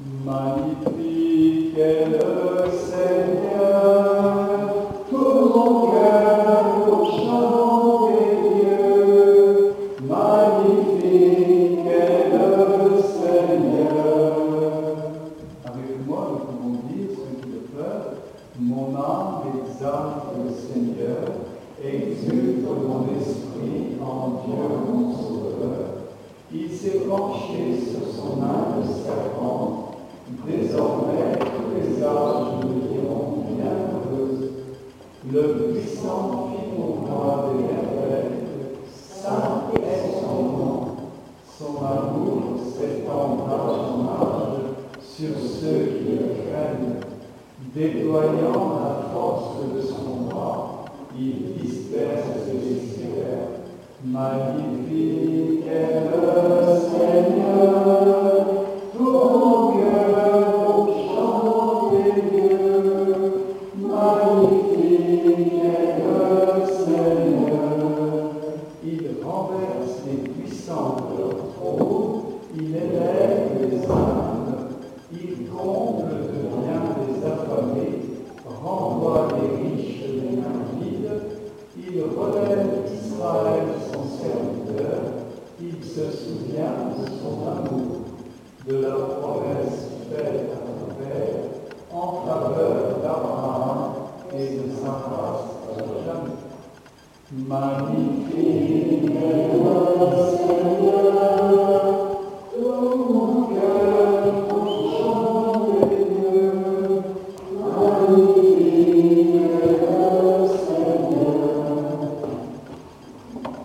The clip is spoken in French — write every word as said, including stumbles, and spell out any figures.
Magnifique est le Seigneur, tout mon cœur pour chanter Dieu. Magnifique est le Seigneur. Avec moi, nous pouvons dire, ceux qui le peuvent, mon âme exalte le Seigneur, exulte mon esprit en Dieu mon Sauveur. Il s'est penché sur son humble servante. Désormais, tous les âges me diront bienheureuse. Le puissant fit pour moi des merveilles. Saint est son nom. Son amour s'étend d'âge en âge sur ceux qui le craignent. Déployant la force de son bras, il disperse les sévères. Magnifique est le Seigneur, tout mon cœur pour chanter Dieu. Magnifique est le Seigneur. Il renverse les puissants de leur trône, il élève les âmes, il comble de bien les affamés, renvoie les riches des mains vides, il relève Israël son serviteur, il se souvient de son amour, de la promesse faite à ton Père, en faveur d'Abraham et de sa race à jamais. Magnifique est